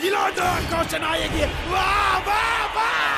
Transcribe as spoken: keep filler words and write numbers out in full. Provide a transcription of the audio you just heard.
Il en donne quand Shania Yagi. Va, va, va!